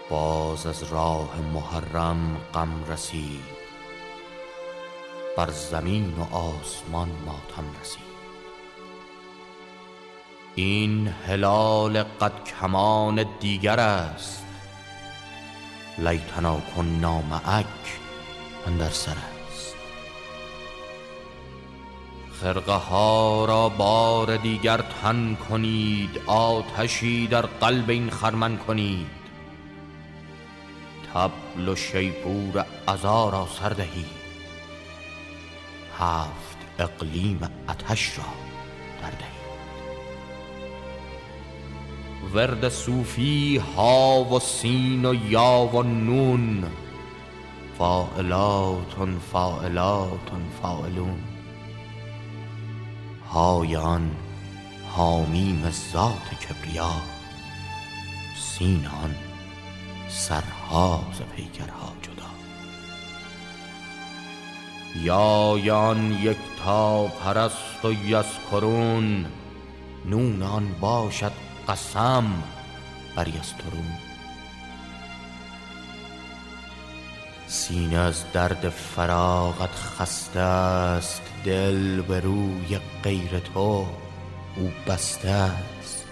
باز از راه محرم غم رسید، بر زمین و آسمان ماتم رسید. این هلال قد کمان دیگر است، لیتنا کنا معک اندر سر است. خرقه ها را بار دیگر تن کنید، آتشی در قلب این خرمن کنید. طبل و شیپور عزا را سر دهید، هفت اقلیم آتش را در دهید. ورد صوفی ها و سین و یا و نون، فاعلاتن فاعلاتن فاعلون. های آن حامیم ذات کبریا، سین آن سرها ز پیکرها جدا. یا آن یکتا پرست و یذکرون، نون آن باشد قسم بر یسترون. سینه از درد فراقت خسته است، دل به روی غیر تو او بسته است.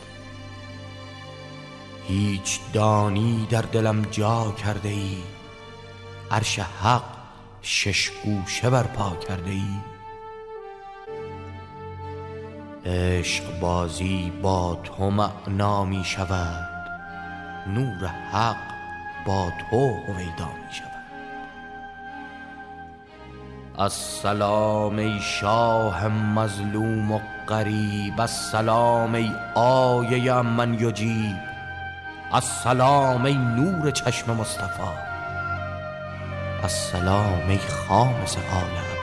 هیچ دانی در دلم جا کرده ای، عرش حق شش گوشه برپا کرده ای. عشق بازی با تو معنا می شود، نور حق با تو هویدا می شود. السلام ای شاه مظلوم و غریب، السلام ای آیه من یجیب، السلام ای نور چشم مصطفی، السلام ای خامس آل عبا.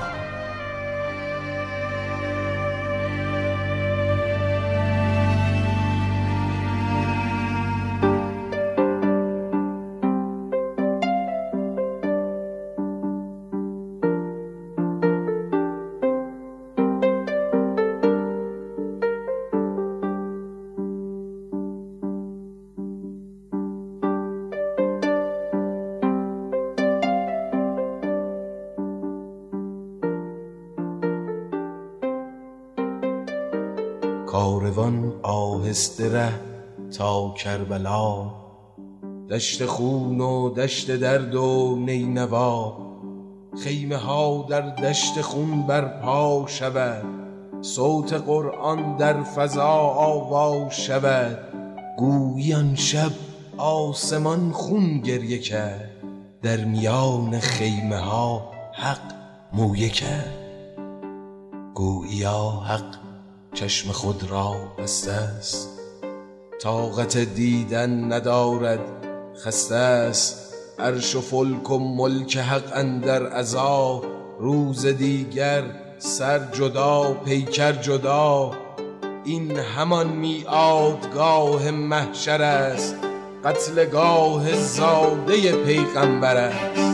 کاروان آهسته ره تا کربلا، دشت خون و دشت درد و نینوا. خیمه ها در دشت خون برپا شود، صوت قرآن در فضا آوا شود. گویی آن شب آسمان خون گریه کرد، در میان خیمه ها حق مویه کرد. گوییا حق چشم خود را بسته است، طاقت دیدن ندارد خسته است. عرش و فلک و ملک حق اندر عزا، روز دیگر سر جدا پیکر جدا. این همان میعادگاه محشر است، قتلگاه زاده پیغمبر است.